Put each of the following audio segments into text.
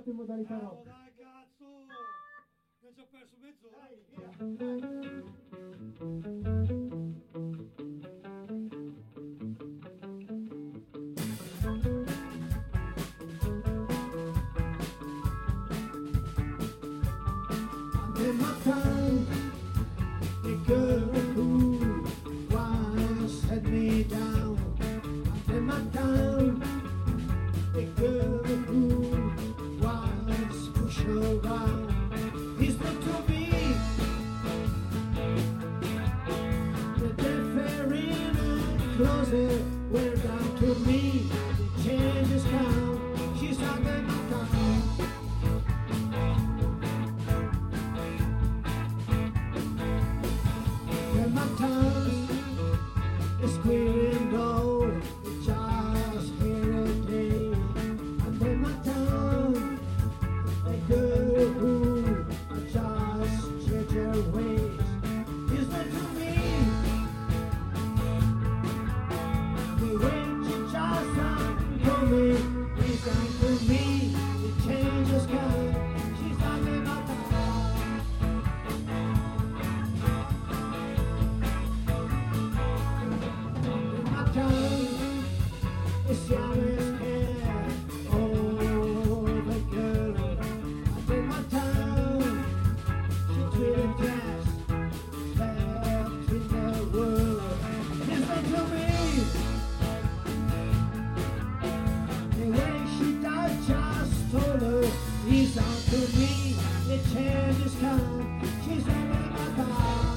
in modalità rock. Dai, cazzo! Mi ha già perso mezz'ora. In my time, the girl who once had me down. In my time, the girl who once pushed around. He's not to be the different closer. We're down to me. The changes come. She's not in my time. And my tongue is clearing though it's just here and day. And then my tongue, a girl who just change her ways. Is not to me the way she just unfolding. Is not to me the change has come. She's not in my tongue. My tongue is young as hair. Oh, the girl. I think my tongue, she tweeted cash. Left in the world. Listen to me. The way she does just told her. He's on to me. The change is come. She's in my tongue.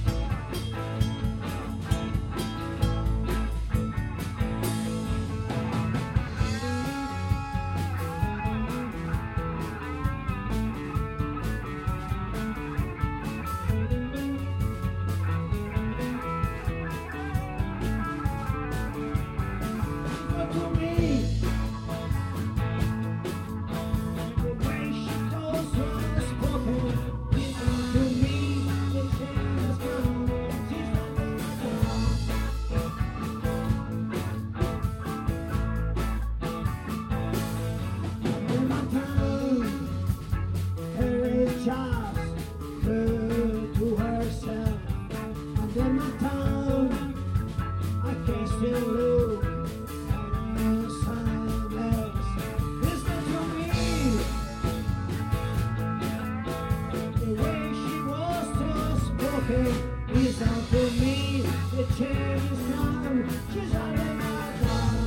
But to me, the way she does her spoken, it's not to me, the change has come. She's not in my tongue. In my tongue, her is just true to herself. And in my tongue, I can still look at someone else. Listen to me, the way she was just spoken is out to me. The change is come. She's out in my tongue.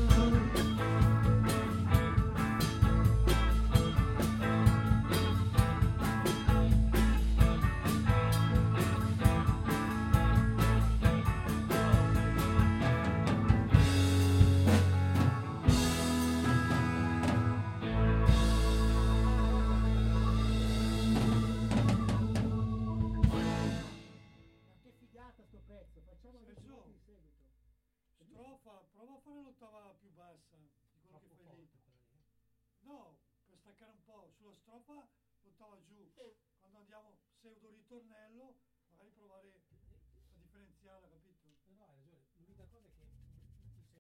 Ma che figata sto pezzo, facciamo Sei adesso giù. in seguito. Strofa, prova a fare l'ottava più bassa di quello che fai lì. No, per staccare un po'. Sulla strofa l'ottava giù. Quando andiamo pseudo ritornello, magari provare